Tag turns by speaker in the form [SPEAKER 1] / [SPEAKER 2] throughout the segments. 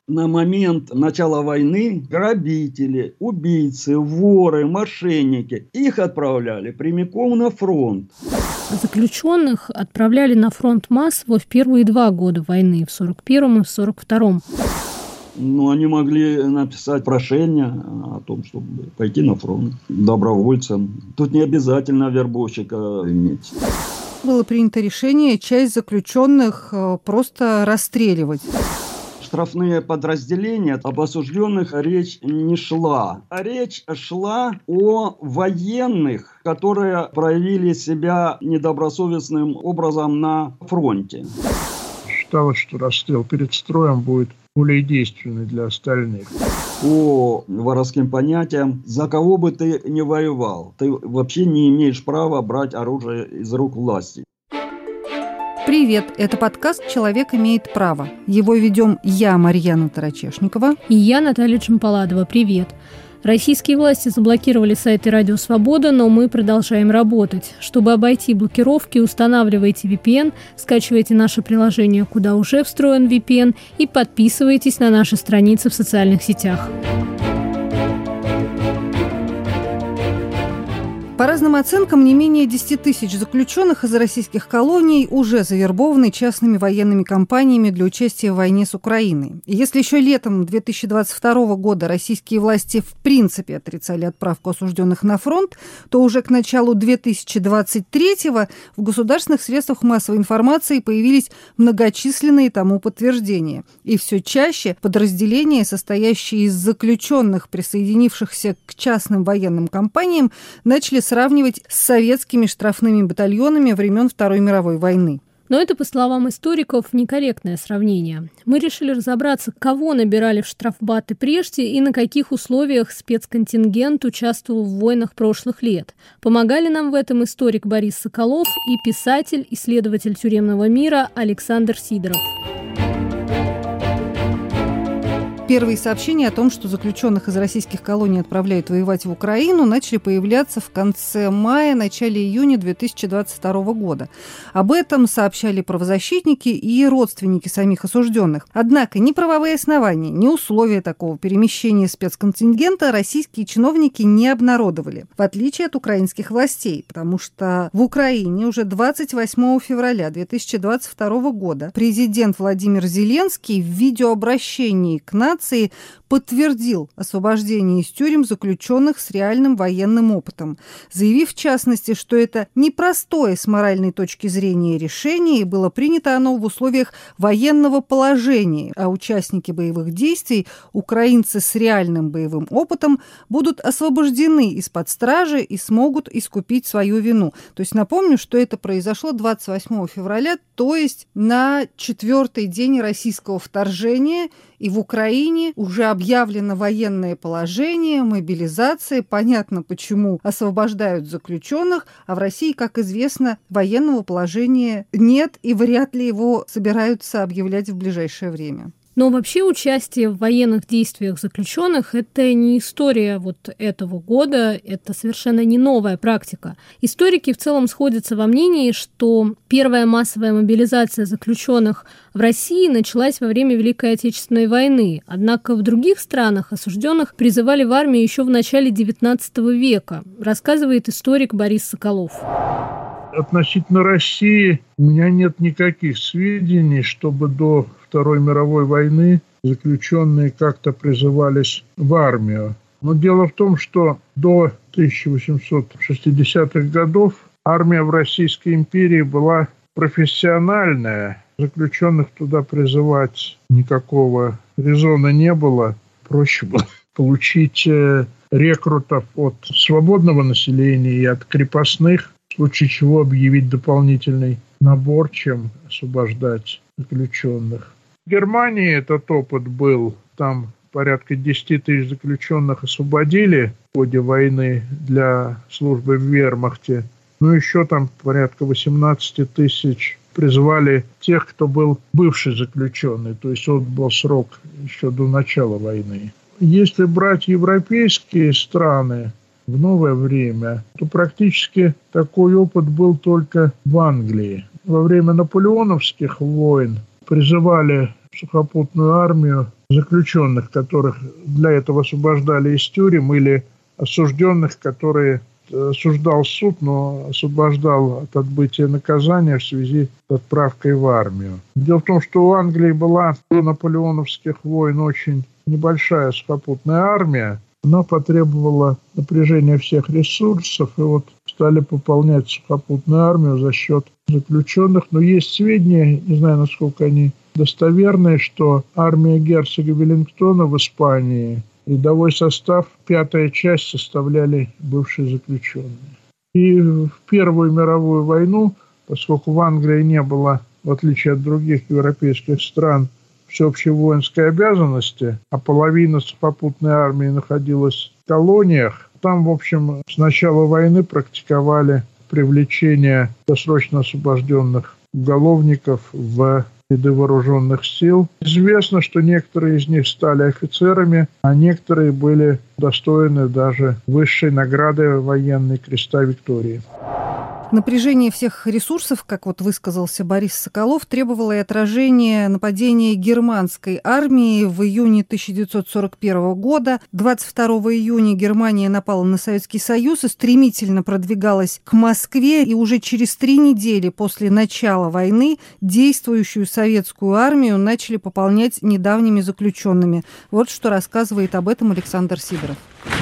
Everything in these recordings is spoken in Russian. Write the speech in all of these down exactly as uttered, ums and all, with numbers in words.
[SPEAKER 1] На момент начала войны грабители, убийцы, воры, мошенники, их отправляли прямиком на фронт.
[SPEAKER 2] Заключенных отправляли на фронт массово в первые два года войны, в сорок первом и в сорок втором.
[SPEAKER 1] Но они могли написать прошение о том, чтобы пойти на фронт добровольцем. Тут не обязательно вербовщика иметь.
[SPEAKER 3] Было принято решение часть заключенных просто расстреливать.
[SPEAKER 1] Штрафные подразделения, об осужденных речь не шла. А речь шла о военных, которые проявили себя недобросовестным образом на фронте.
[SPEAKER 4] Считалось, что расстрел перед строем будет более действенный для остальных.
[SPEAKER 1] По воровским понятиям, за кого бы ты ни воевал, ты вообще не имеешь права брать оружие из рук власти.
[SPEAKER 3] Привет, это подкаст «Человек имеет право». Его ведем я, Марьяна Тарачешникова.
[SPEAKER 2] И я, Наталья Чемпаладова. Привет. Российские власти заблокировали сайты «Радио Свобода», но мы продолжаем работать. Чтобы обойти блокировки, устанавливайте ви пи эн, скачивайте наше приложение, куда уже встроен ви пи эн, и подписывайтесь на наши страницы в социальных сетях.
[SPEAKER 3] По разным оценкам, не менее десять тысяч заключенных из российских колоний уже завербованы частными военными компаниями для участия в войне с Украиной. И если еще летом две тысячи двадцать второго года российские власти в принципе отрицали отправку осужденных на фронт, то уже к началу две тысячи двадцать третьего в государственных средствах массовой информации появились многочисленные тому подтверждения. И все чаще подразделения, состоящие из заключенных, присоединившихся к частным военным компаниям, начали сравнивать с советскими штрафными батальонами времен Второй мировой войны.
[SPEAKER 2] Но это, по словам историков, некорректное сравнение. Мы решили разобраться, кого набирали в штрафбаты прежде и на каких условиях спецконтингент участвовал в войнах прошлых лет. Помогали нам в этом историк Борис Соколов и писатель, исследователь тюремного мира Александр Сидоров.
[SPEAKER 3] Первые сообщения о том, что заключенных из российских колоний отправляют воевать в Украину, начали появляться в конце мая, начале июня две тысячи двадцать второго года. Об этом сообщали правозащитники и родственники самих осужденных. Однако ни правовые основания, ни условия такого перемещения спецконтингента российские чиновники не обнародовали, в отличие от украинских властей, потому что в Украине уже двадцать восьмого февраля две тысячи двадцать второго года президент Владимир Зеленский в видеообращении к нации подтвердил освобождение из тюрем заключенных с реальным военным опытом, заявив в частности, что это непростое с моральной точки зрения решение, и было принято оно в условиях военного положения, а участники боевых действий, украинцы с реальным боевым опытом, будут освобождены из-под стражи и смогут искупить свою вину. То есть напомню, что это произошло двадцать восьмого февраля, то есть на четвертый день российского вторжения, и в Украине уже объявлено военное положение, мобилизация. Понятно, почему освобождают заключенных, а в России, как известно, военного положения нет, и вряд ли его собираются объявлять в ближайшее время.
[SPEAKER 2] Но вообще участие в военных действиях заключенных – это не история вот этого года, это совершенно не новая практика. Историки в целом сходятся во мнении, что первая массовая мобилизация заключенных в России началась во время Великой Отечественной войны, однако в других странах осужденных призывали в армию еще в начале девятнадцатого века, рассказывает историк Борис Соколов.
[SPEAKER 4] Относительно России у меня нет никаких сведений, чтобы до Второй мировой войны заключенные как-то призывались в армию. Но дело в том, что до тысяча восемьсот шестидесятых годов армия в Российской империи была профессиональная. Заключенных туда призывать никакого резона не было. Проще было получить рекрутов от свободного населения и от крепостных, в случае чего объявить дополнительный набор, чем освобождать заключенных. В Германии этот опыт был. Там порядка десять тысяч заключенных освободили в ходе войны для службы в вермахте. Ну, еще там порядка восемнадцать тысяч призвали тех, кто был бывший заключенный, то есть отбыл срок еще до начала войны. Если брать европейские страны в новое время, то практически такой опыт был только в Англии. Во время наполеоновских войн призывали в сухопутную армию заключенных, которых для этого освобождали из тюрем, или осужденных, которые осуждал суд, но освобождал от отбытия наказания в связи с отправкой в армию. Дело в том, что у Англии была до наполеоновских войн очень небольшая сухопутная армия. Она потребовала напряжения всех ресурсов, и вот стали пополнять сухопутную армию за счет заключенных. Но есть сведения, не знаю, насколько они достоверные, что армия герцога Веллингтона в Испании, рядовой состав, пятая часть составляли бывшие заключенные. И в Первую мировую войну, поскольку в Англии не было, в отличие от других европейских стран, всеобщей воинской обязанности, а половина сухопутной армии находилась в колониях, там, в общем, с начала войны практиковали привлечение досрочно освобожденных уголовников в ряды вооруженных сил. Известно, что некоторые из них стали офицерами, а некоторые были достойны даже высшей награды военной Креста Виктории.
[SPEAKER 3] Напряжение всех ресурсов, как вот высказался Борис Соколов, требовало и отражения нападения германской армии в июне тысяча девятьсот сорок первого года. двадцать второго июня Германия напала на Советский Союз и стремительно продвигалась к Москве. И уже через три недели после начала войны действующую советскую армию начали пополнять недавними заключенными. Вот что рассказывает об этом Александр Сидоров.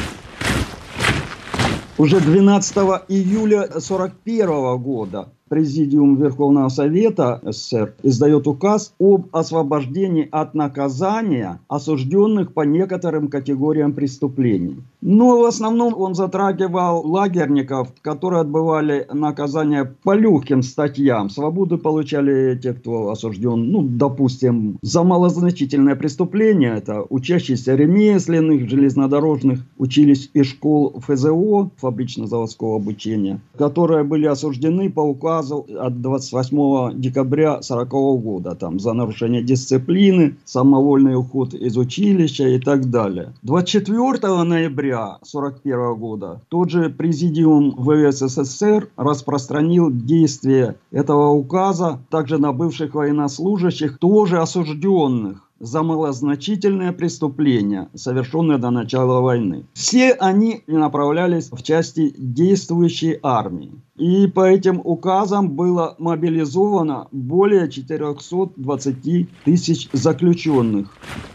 [SPEAKER 1] Уже двенадцатого июля сорок первого года Президиум Верховного Совета СССР издает указ об освобождении от наказания осужденных по некоторым категориям преступлений. Но в основном он затрагивал лагерников, которые отбывали наказание по легким статьям. Свободу получали те, кто осужден, ну, допустим, за малозначительное преступление. Это учащиеся ремесленных, железнодорожных училищ и школ ФЗО, фабрично-заводского обучения, которые были осуждены по указу от двадцать восьмого декабря сорокового года, там, за нарушение дисциплины, самовольный уход из училища и так далее. двадцать четвёртого ноября сорок первого года тот же Президиум ВС СССР распространил действие этого указа также на бывших военнослужащих, тоже осужденных за малозначительные преступления, совершенные до начала войны. Все они направлялись в части действующей армии. И по этим указам было мобилизовано более четырехсот двадцати тысяч заключенных.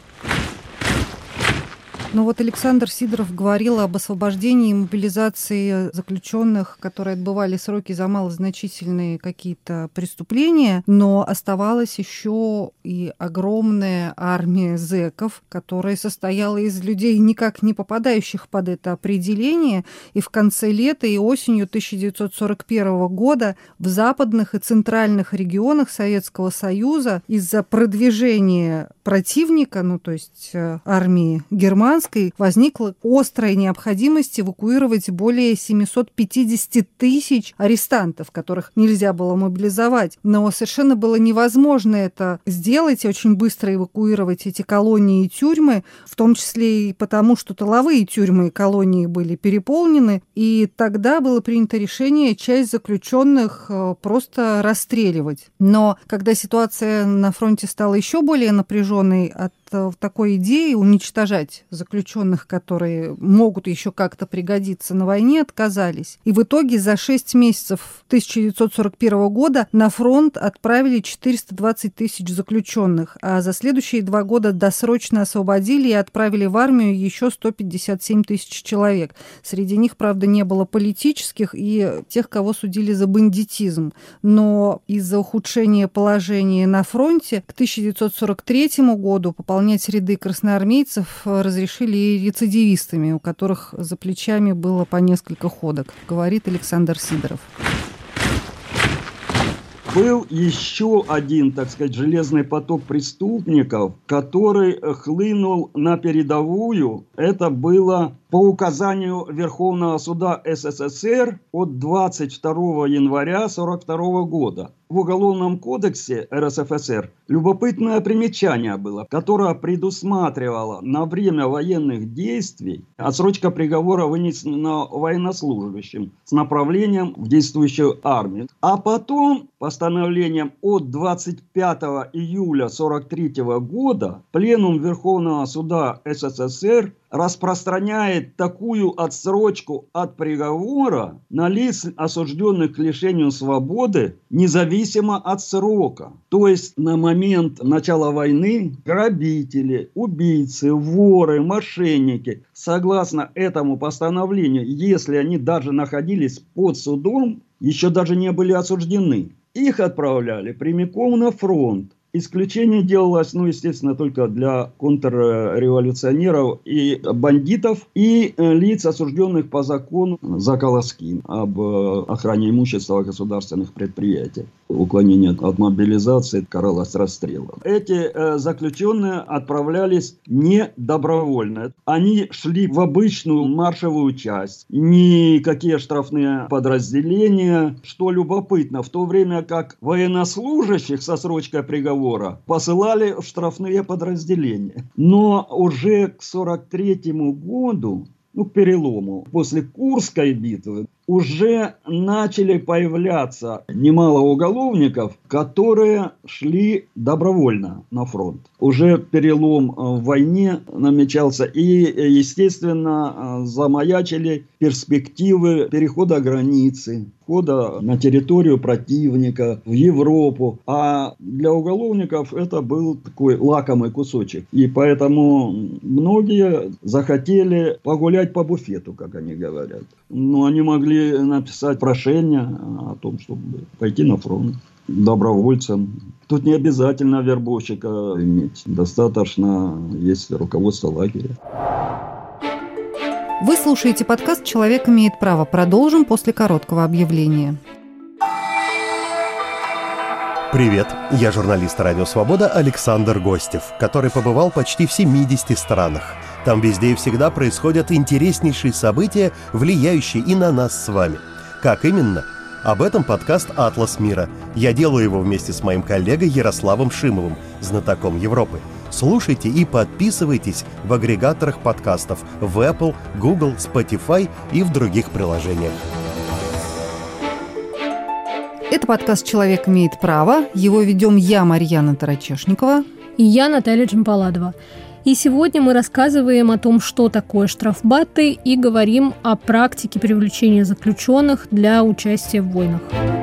[SPEAKER 3] Ну вот Александр Сидоров говорил об освобождении и мобилизации заключенных, которые отбывали сроки за малозначительные какие-то преступления, но оставалась еще и огромная армия зэков, которая состояла из людей, никак не попадающих под это определение. И в конце лета и осенью тысяча девятьсот сорок первого года в западных и центральных регионах Советского Союза из-за продвижения противника, ну то есть армии германской, возникла острая необходимость эвакуировать более семьсот пятьдесят тысяч арестантов, которых нельзя было мобилизовать. Но совершенно было невозможно это сделать, очень быстро эвакуировать эти колонии и тюрьмы, в том числе и потому, что тыловые тюрьмы и колонии были переполнены. И тогда было принято решение часть заключенных просто расстреливать. Но когда ситуация на фронте стала еще более напряженной, от такой идеи уничтожать заключенных, которые могут еще как-то пригодиться на войне, отказались. И в итоге за шесть месяцев тысяча девятьсот сорок первого года на фронт отправили четыреста двадцать тысяч заключенных, а за следующие два года досрочно освободили и отправили в армию еще сто пятьдесят семь тысяч человек. Среди них, правда, не было политических и тех, кого судили за бандитизм. Но из-за ухудшения положения на фронте к тысяча девятьсот сорок третьему году пополнение ряды красноармейцев разрешили и рецидивистами, у которых за плечами было по несколько ходок, говорит Александр Сидоров.
[SPEAKER 1] Был еще один, так сказать, железный поток преступников, который хлынул на передовую. Это было по указанию Верховного суда СССР от двадцать второго января сорок второго года. в Уголовном кодексе эр эс эф эс эр любопытное примечание было, которое предусматривало на время военных действий отсрочка приговора вынесена военнослужащим с направлением в действующую армию. А потом постановлением от двадцать пятого июля сорок третьего года Пленум Верховного Суда эс эс эс эр распространяет такую отсрочку от приговора на лиц, осужденных к лишению свободы, независимо от срока. То есть на момент начала войны грабители, убийцы, воры, мошенники, согласно этому постановлению, если они даже находились под судом, еще даже не были осуждены, их отправляли прямиком на фронт. Исключение делалось, ну, естественно, только для контрреволюционеров и бандитов, и лиц, осужденных по закону за колоски об охране имущества государственных предприятий. Уклонение от мобилизации каралось расстрелом. Эти э, заключенные отправлялись не добровольно. Они шли в обычную маршевую часть. Никакие штрафные подразделения. Что любопытно, в то время как военнослужащих со срочкой приговора посылали в штрафные подразделения. Но уже к сорок третьему году, ну, к перелому, после Курской битвы, уже начали появляться немало уголовников, которые шли добровольно на фронт. Уже перелом в войне намечался, и, естественно, замаячили перспективы перехода границы, входа на территорию противника, в Европу. А для уголовников это был такой лакомый кусочек. И поэтому многие захотели погулять по буфету, как они говорят. Но они могли написать прошение о том, чтобы пойти на фронт добровольцем. Тут не обязательно вербовщика иметь. Достаточно есть руководство лагеря.
[SPEAKER 3] Вы слушаете подкаст «Человек имеет право». Продолжим после короткого объявления.
[SPEAKER 5] Привет, я журналист «Радио Свобода» Александр Гостев, который побывал почти в семидесяти странах. Там везде и всегда происходят интереснейшие события, влияющие и на нас с вами. Как именно? Об этом подкаст «Атлас мира». Я делаю его вместе с моим коллегой Ярославом Шимовым, знатоком Европы. Слушайте и подписывайтесь в агрегаторах подкастов в Apple, Google, Spotify и в других приложениях.
[SPEAKER 3] Это подкаст «Человек имеет право». Его ведем я, Марьяна Тарачешникова.
[SPEAKER 2] И я, Наталья Джампаладова. И сегодня мы рассказываем о том, что такое штрафбаты, и говорим о практике привлечения заключенных для участия в войнах.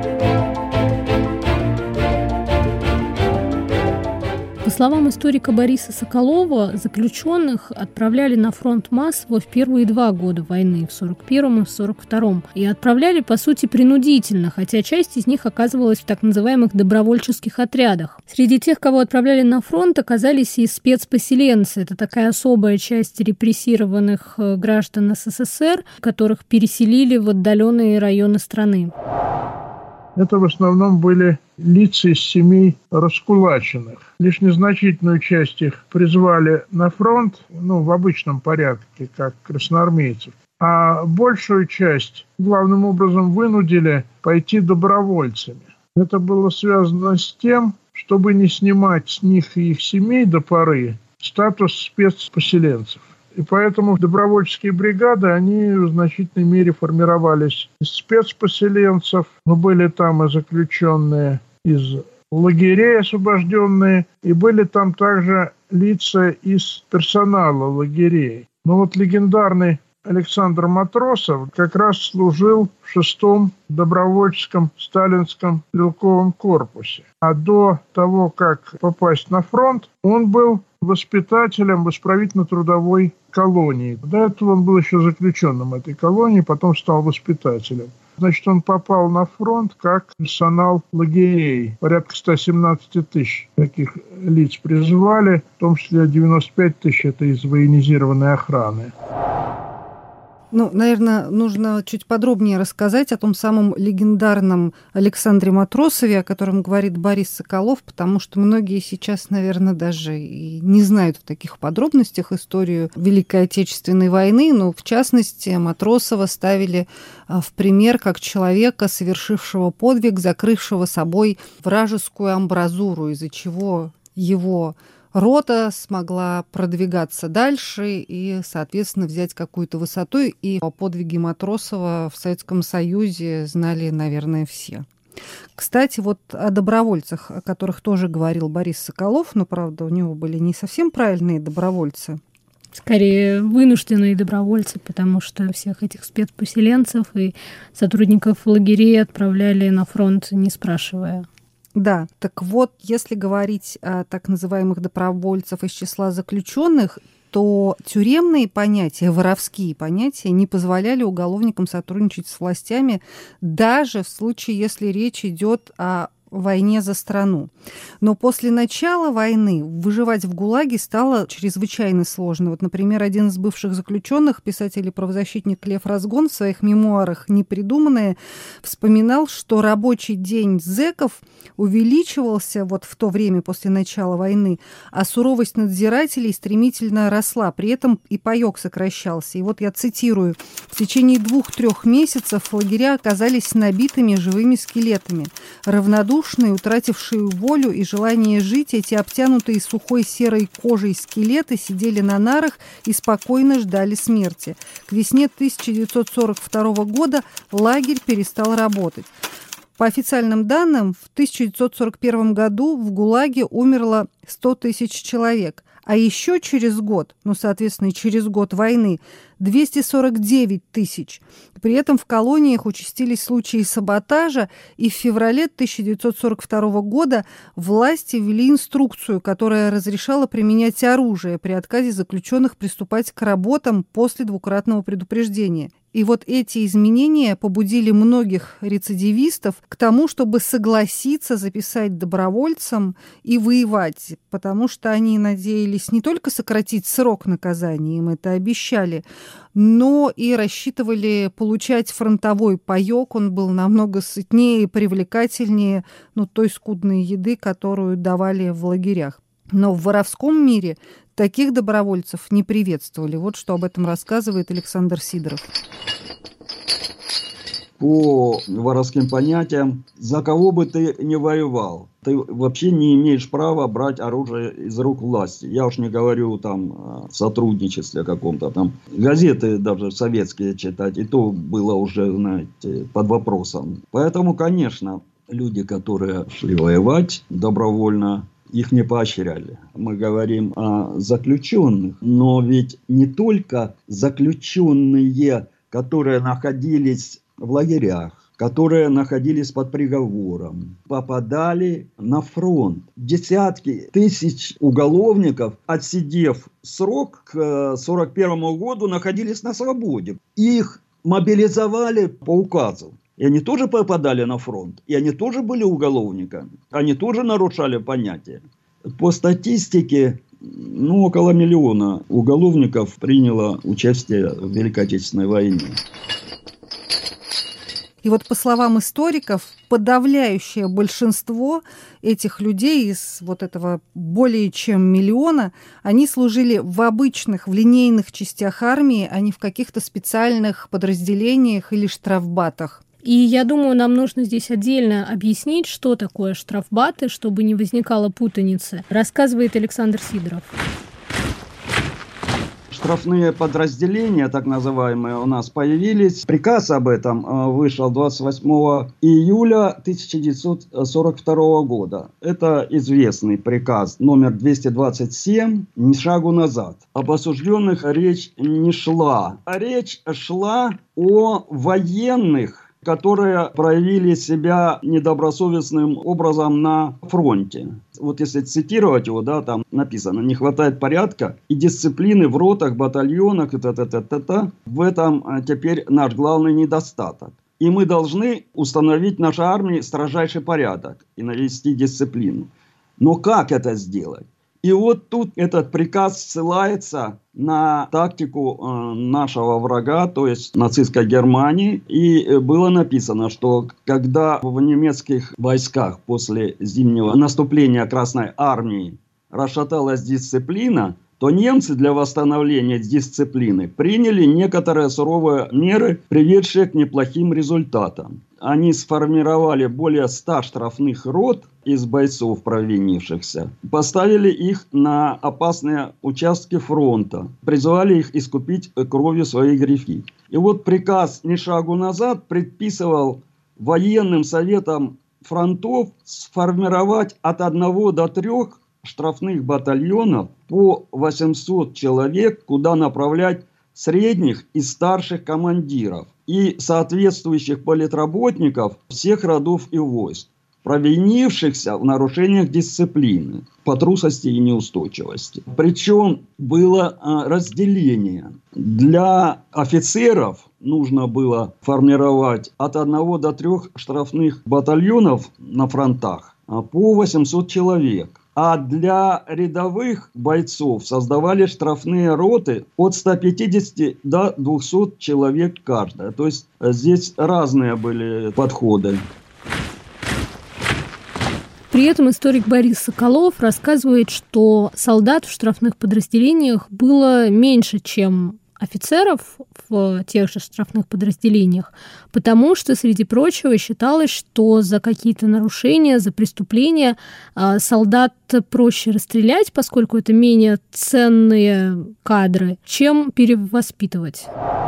[SPEAKER 2] По словам историка Бориса Соколова, заключенных отправляли на фронт массово в первые два года войны, в сорок первом и в сорок втором. И отправляли, по сути, принудительно, хотя часть из них оказывалась в так называемых добровольческих отрядах. Среди тех, кого отправляли на фронт, оказались и спецпоселенцы. Это такая особая часть репрессированных граждан эс эс эс эр, которых переселили в отдаленные районы страны.
[SPEAKER 4] Это в основном были лица из семей раскулаченных. Лишь незначительную часть их призвали на фронт, ну, в обычном порядке, как красноармейцев. А большую часть, главным образом, вынудили пойти добровольцами. Это было связано с тем, чтобы не снимать с них и их семей до поры статус спецпоселенцев. И поэтому добровольческие бригады, они в значительной мере формировались из спецпоселенцев, но были там и заключенные из лагерей освобожденные, и были там также лица из персонала лагерей. Но вот легендарный Александр Матросов как раз служил в шестом добровольческом сталинском стрелковом корпусе. А до того, как попасть на фронт, он был воспитателем в исправительно-трудовой колонии. До этого он был еще заключенным этой колонии, потом стал воспитателем. Значит, он попал на фронт как персонал лагерей. Порядка сто семнадцать тысяч таких лиц призывали, в том числе девяносто пять тысяч это из военизированной охраны.
[SPEAKER 3] Ну, наверное, нужно чуть подробнее рассказать о том самом легендарном Александре Матросове, о котором говорит Борис Соколов, потому что многие сейчас, наверное, даже и не знают в таких подробностях историю Великой Отечественной войны, но, в частности, Матросова ставили в пример как человека, совершившего подвиг, закрывшего собой вражескую амбразуру, из-за чего его рота смогла продвигаться дальше и, соответственно, взять какую-то высоту. И о подвиге Матросова в Советском Союзе знали, наверное, все. Кстати, вот о добровольцах, о которых тоже говорил Борис Соколов, но, правда, у него были не совсем правильные добровольцы.
[SPEAKER 2] Скорее, вынужденные добровольцы, потому что всех этих спецпоселенцев и сотрудников лагерей отправляли на фронт, не спрашивая.
[SPEAKER 3] Да, так вот, если говорить о так называемых добровольцев из числа заключенных, то тюремные понятия, воровские понятия не позволяли уголовникам сотрудничать с властями, даже в случае, если речь идет о войне за страну. Но после начала войны выживать в ГУЛАГе стало чрезвычайно сложно. Вот, например, один из бывших заключенных, писатель и правозащитник Лев Разгон, в своих мемуарах «Непридуманное» вспоминал, что рабочий день зэков увеличивался вот в то время после начала войны, а суровость надзирателей стремительно росла, при этом и паёк сокращался. И вот я цитирую: «В течение двух-трех месяцев лагеря оказались набитыми живыми скелетами. Равнодушные, утратившие волю и желание жить, эти обтянутые сухой серой кожей скелеты сидели на нарах и спокойно ждали смерти. К весне тысяча девятьсот сорок второго года лагерь перестал работать». По официальным данным, в тысяча девятьсот сорок первом году в ГУЛАГе умерло сто тысяч человек, а еще через год, ну, соответственно, и через год войны, двести сорок девять тысяч. При этом в колониях участились случаи саботажа, и в феврале тысяча девятьсот сорок второго года власти ввели инструкцию, которая разрешала применять оружие при отказе заключенных приступать к работам после двукратного предупреждения. И вот эти изменения побудили многих рецидивистов к тому, чтобы согласиться записать добровольцам и воевать, потому что они надеялись не только сократить срок наказания, им это обещали, но и рассчитывали получать фронтовой паёк. Он был намного сытнее и привлекательнее, ну, той скудной еды, которую давали в лагерях. Но в воровском мире таких добровольцев не приветствовали. Вот что об этом рассказывает Александр Сидоров.
[SPEAKER 1] По воровским понятиям, за кого бы ты ни воевал, ты вообще не имеешь права брать оружие из рук власти. Я уж не говорю там о сотрудничестве каком-то, там газеты даже советские читать, и то было уже, знаете, под вопросом. Поэтому, конечно, люди, которые шли воевать добровольно, их не поощряли. Мы говорим о заключенных, но ведь не только заключенные, которые находились в лагерях, которые находились под приговором, попадали на фронт. Десятки тысяч уголовников, отсидев срок к сорок первому году, находились на свободе. Их мобилизовали по указу. И они тоже попадали на фронт, и они тоже были уголовниками, они тоже нарушали понятия. По статистике, ну, около миллиона уголовников приняло участие в Великой Отечественной войне.
[SPEAKER 3] И вот, по словам историков, подавляющее большинство этих людей из вот этого более чем миллиона, они служили в обычных, в линейных частях армии, а не в каких-то специальных подразделениях или штрафбатах.
[SPEAKER 2] И я думаю, нам нужно здесь отдельно объяснить, что такое штрафбаты, чтобы не возникало путаницы. Рассказывает Александр Сидоров.
[SPEAKER 1] Штрафные подразделения, так называемые, у нас появились. Приказ об этом вышел двадцать восьмого июля тысяча девятьсот сорок второго года. Это известный приказ номер двести двадцать семь «Ни шагу назад». Об осужденных речь не шла. А речь шла о военных, которые проявили себя недобросовестным образом на фронте. Вот если цитировать его, да, там написано: не хватает порядка и дисциплины в ротах, батальонах, та-та-та-та-та. В этом теперь наш главный недостаток. И мы должны установить в нашей армии строжайший порядок и навести дисциплину. Но как это сделать? И вот тут этот приказ ссылается на тактику э, нашего врага, то есть нацистской Германии. И было написано, что когда в немецких войсках после зимнего наступления Красной Армии расшаталась дисциплина, то немцы для восстановления дисциплины приняли некоторые суровые меры, приведшие к неплохим результатам. Они сформировали более ста штрафных рот из бойцов провинившихся, поставили их на опасные участки фронта, призывали их искупить кровью свои грехи. И вот приказ «Ни шагу назад» предписывал военным советам фронтов сформировать от одного до трех штрафных батальонов по восемьсот человек, куда направлять средних и старших командиров и соответствующих политработников всех родов и войск, провинившихся в нарушениях дисциплины по трусости и неустойчивости. Причем было разделение. Для офицеров нужно было формировать от одного до трех штрафных батальонов на фронтах по восемьсот человек. А для рядовых бойцов создавали штрафные роты от ста пятидесяти до двухсот человек каждая. То есть здесь разные были подходы.
[SPEAKER 2] При этом историк Борис Соколов рассказывает, что солдат в штрафных подразделениях было меньше, чем офицеров в тех же штрафных подразделениях, потому что, среди прочего, считалось, что за какие-то нарушения, за преступления солдат проще расстрелять, поскольку это менее ценные кадры, чем перевоспитывать.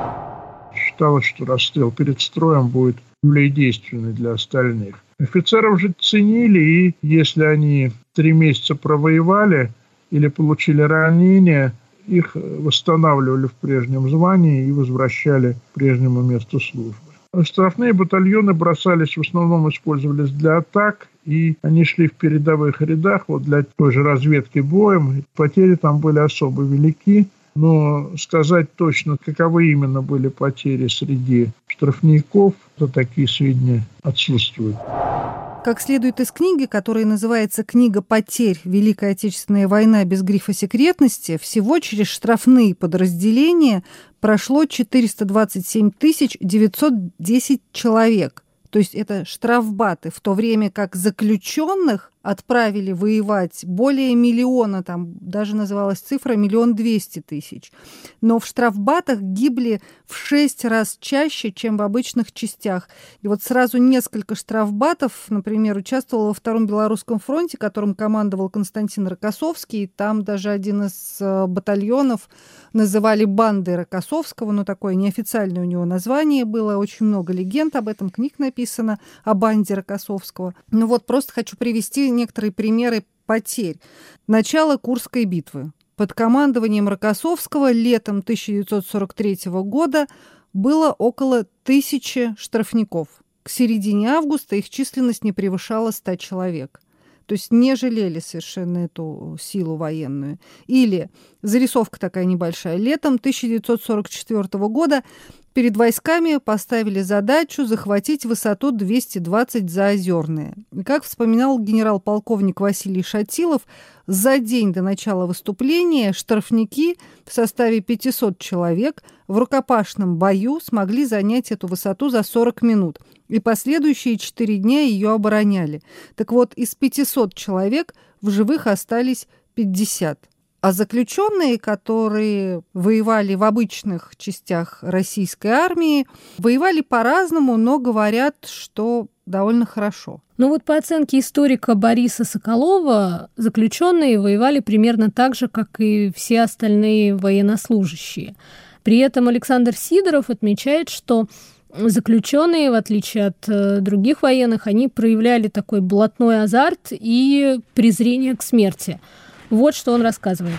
[SPEAKER 4] Считалось, что расстрел перед строем будет более действенный для остальных. Офицеров же ценили, и если они три месяца провоевали или получили ранения, их восстанавливали в прежнем звании и возвращали к прежнему месту службы. Штрафные батальоны бросались, в основном использовались для атак, и они шли в передовых рядах, вот для той же разведки боем. Потери там были особо велики, но сказать точно, каковы именно были потери среди штрафников, то такие сведения отсутствуют.
[SPEAKER 3] Как следует из книги, которая называется «Книга потерь. Великая Отечественная война без грифа секретности», всего через штрафные подразделения прошло четыреста двадцать семь тысяч девятьсот десять человек. То есть это штрафбаты, в то время как заключенных отправили воевать более миллиона, там даже называлась цифра миллион двести тысяч. Но в штрафбатах гибли в шесть раз чаще, чем в обычных частях. И вот сразу несколько штрафбатов, например, участвовало во Втором Белорусском фронте, которым командовал Константин Рокоссовский. Там даже один из батальонов называли бандой Рокоссовского, но такое неофициальное у него название было. Очень много легенд об этом, книг написано о банде Рокоссовского. Ну вот просто хочу привести некоторые примеры потерь. Начало Курской битвы. Под командованием Рокоссовского летом тысяча девятьсот сорок третьего года было около тысячи штрафников. К середине августа их численность не превышала ста человек. То есть не жалели совершенно эту силу военную. Или зарисовка такая небольшая. Летом тысяча девятьсот сорок четвёртого года перед войсками поставили задачу захватить высоту двести двадцать Заозерное. И, как вспоминал генерал-полковник Василий Шатилов, за день до начала выступления штрафники в составе пятисот человек в рукопашном бою смогли занять эту высоту за сорок минут. И последующие четыре дня ее обороняли. Так вот, из пятисот человек в живых остались пятьдесят. А заключенные, которые воевали в обычных частях российской армии, воевали по-разному, но говорят, что довольно хорошо.
[SPEAKER 2] Ну вот по оценке историка Бориса Соколова, заключенные воевали примерно так же, как и все остальные военнослужащие. При этом Александр Сидоров отмечает, что заключенные, в отличие от других военных, они проявляли такой блатной азарт и презрение к смерти. Вот что он рассказывает.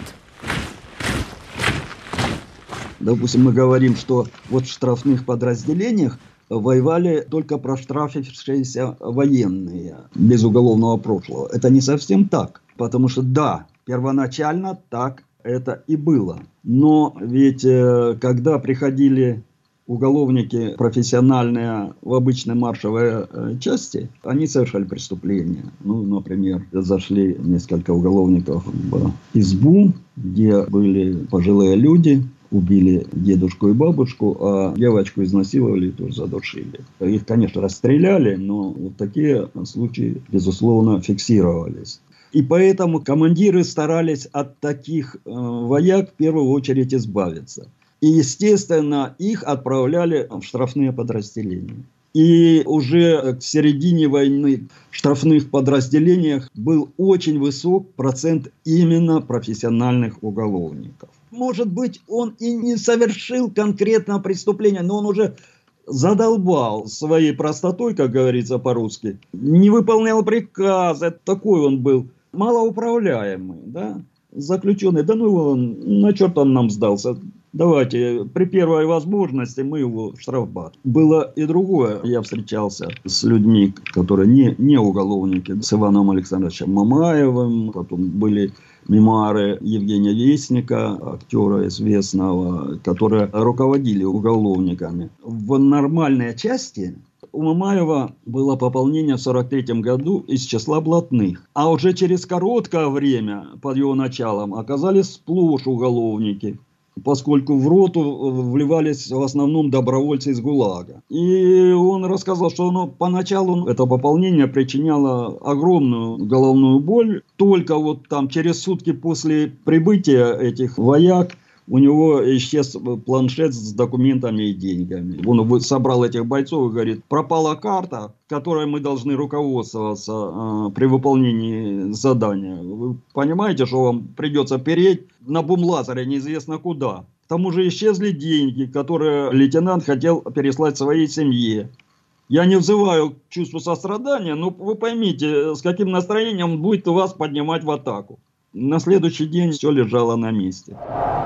[SPEAKER 1] Допустим, мы говорим, что вот в штрафных подразделениях воевали только проштрафившиеся военные без уголовного прошлого. Это не совсем так, потому что да, первоначально так это и было. Но ведь когда приходили уголовники профессиональные в обычной маршевой э, части, они совершали преступления. Ну, например, зашли несколько уголовников в избу, где были пожилые люди, убили дедушку и бабушку, а девочку изнасиловали и тоже задушили. Их, конечно, расстреляли, но вот такие случаи, безусловно, фиксировались. И поэтому командиры старались от таких э, вояк в первую очередь избавиться. И, естественно, их отправляли в штрафные подразделения. И уже к середине войны в штрафных подразделениях был очень высок процент именно профессиональных уголовников. Может быть, он и не совершил конкретного преступления, но он уже задолбал своей простотой, как говорится по-русски, не выполнял приказы. Такой он был малоуправляемый, да? Заключенный. Да ну он, на черт он нам сдался. Давайте, при первой возможности мы его в штрафбат. Было и другое. Я встречался с людьми, которые не, не уголовники, с Иваном Александровичем Мамаевым. Потом были мемуары Евгения Вестника, актера известного, которые руководили уголовниками. В нормальной части у Мамаева было пополнение в сорок третьем году из числа блатных. А уже через короткое время, под его началом, оказались сплошь уголовники, поскольку в роту вливались в основном добровольцы из ГУЛАГа. И он рассказал, что оно, поначалу это пополнение причиняло огромную головную боль. Только вот там через сутки после прибытия этих вояк у него исчез планшет с документами и деньгами. Он собрал этих бойцов и говорит: пропала карта, которой мы должны руководствоваться э, при выполнении задания. Вы понимаете, что вам придется переть на бумлазере неизвестно куда. К тому же исчезли деньги, которые лейтенант хотел переслать своей семье. Я не взываю к чувству сострадания, но вы поймите, с каким настроением он будет вас поднимать в атаку. На следующий день все лежало на месте.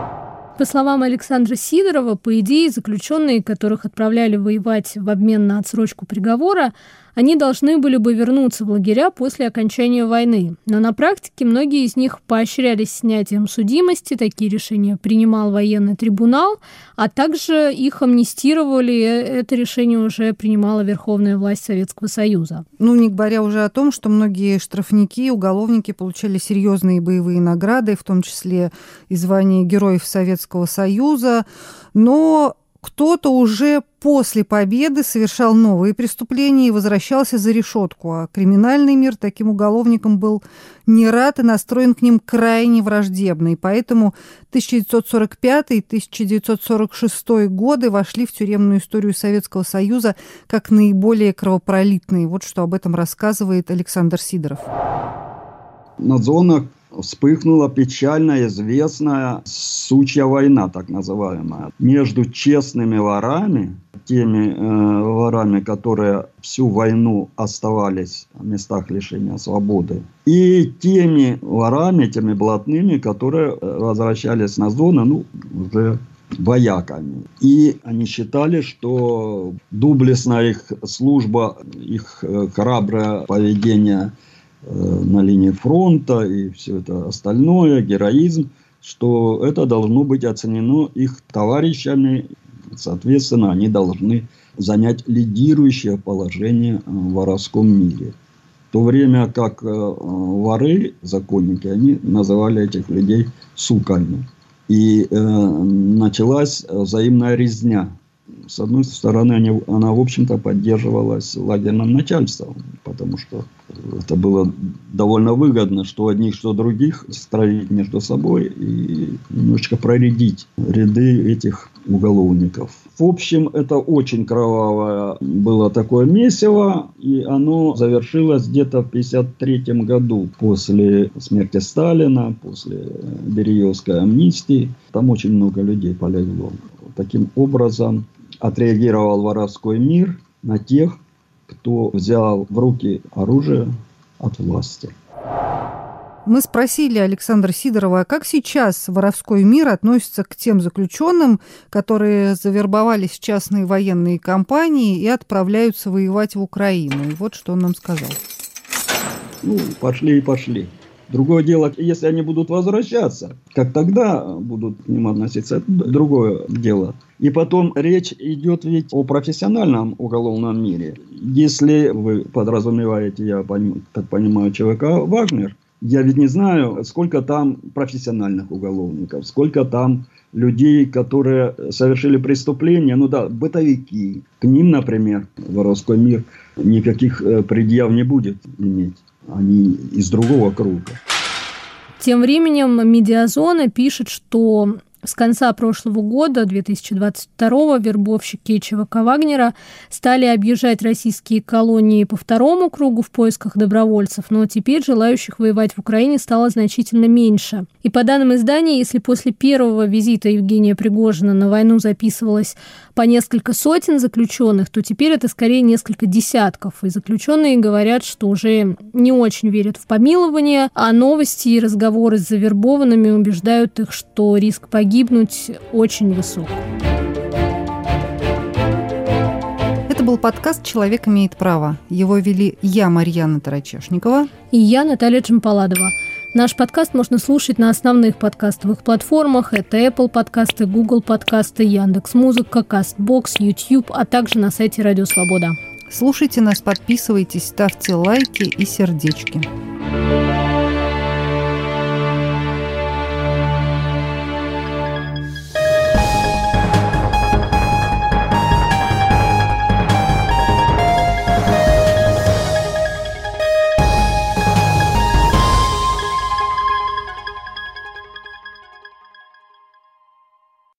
[SPEAKER 2] По словам Александра Сидорова, по идее, заключенные, которых отправляли воевать в обмен на отсрочку приговора, они должны были бы вернуться в лагеря после окончания войны. Но на практике многие из них поощрялись снятием судимости, такие решения принимал военный трибунал, а также их амнистировали, это решение уже принимала верховная власть Советского Союза.
[SPEAKER 3] Ну, не говоря уже о том, что многие штрафники, уголовники получали серьезные боевые награды, в том числе и звание Героев Советского Союза, но кто-то уже после победы совершал новые преступления и возвращался за решетку, а криминальный мир таким уголовникам был не рад и настроен к ним крайне враждебно. И поэтому тысяча девятьсот сорок пятый — тысяча девятьсот сорок шестой годы вошли в тюремную историю Советского Союза как наиболее кровопролитные. Вот что об этом рассказывает Александр Сидоров.
[SPEAKER 1] На зонах вспыхнула печально известная сучья война, так называемая, между честными ворами, теми э, ворами, которые всю войну оставались в местах лишения свободы, и теми ворами, теми блатными, которые возвращались на зоны, ну, уже вояками. И они считали, что доблестная их служба, их храброе поведение на линии фронта и все это остальное, героизм, что это должно быть оценено их товарищами. Соответственно, они должны занять лидирующее положение в воровском мире. В то время как воры, законники, они называли этих людей суками. И э, началась взаимная резня. С одной стороны, они, она, в общем-то, поддерживалась лагерным начальством, потому что это было довольно выгодно, что одних, что других стравить между собой и немножечко проредить ряды этих уголовников. В общем, это очень кровавое было такое месиво, и оно завершилось где-то в пятьдесят третьем году, после смерти Сталина, после Бериевской амнистии. Там очень много людей полегло. Таким образом отреагировал воровской мир на тех, кто взял в руки оружие от власти.
[SPEAKER 3] Мы спросили Александра Сидорова, а как сейчас воровской мир относится к тем заключенным, которые завербовались в частные военные компании и отправляются воевать в Украину. И вот что он нам сказал.
[SPEAKER 1] Ну, пошли и пошли. Другое дело, если они будут возвращаться, как тогда будут к ним относиться, это другое дело. И потом речь идет ведь о профессиональном уголовном мире. Если вы подразумеваете, я так понимаю, ЧВК «Вагнер», я ведь не знаю, сколько там профессиональных уголовников, сколько там людей, которые совершили преступления, ну да, бытовики. К ним, например, воровской мир никаких предъяв не будет иметь. Они из другого круга.
[SPEAKER 2] Тем временем «Медиазона» пишет, что с конца прошлого года, две тысячи двадцать второго, вербовщики ЧВК «Вагнера» стали объезжать российские колонии по второму кругу в поисках добровольцев, но теперь желающих воевать в Украине стало значительно меньше. И по данным издания, если после первого визита Евгения Пригожина на войну записывалось по несколько сотен заключенных, то теперь это скорее несколько десятков. И заключенные говорят, что уже не очень верят в помилование, а новости и разговоры с завербованными убеждают их, что риск погибнуть Погибнуть очень высок.
[SPEAKER 3] Это был подкаст «Человек имеет право». Его вели я, Марьяна Тарачешникова.
[SPEAKER 2] И я, Наталья Джампаладова. Наш подкаст можно слушать на основных подкастовых платформах. Это Apple подкасты, Google подкасты, Яндекс.Музыка, Кастбокс, YouTube, а также на сайте Радио Свобода.
[SPEAKER 3] Слушайте нас, подписывайтесь, ставьте лайки и сердечки.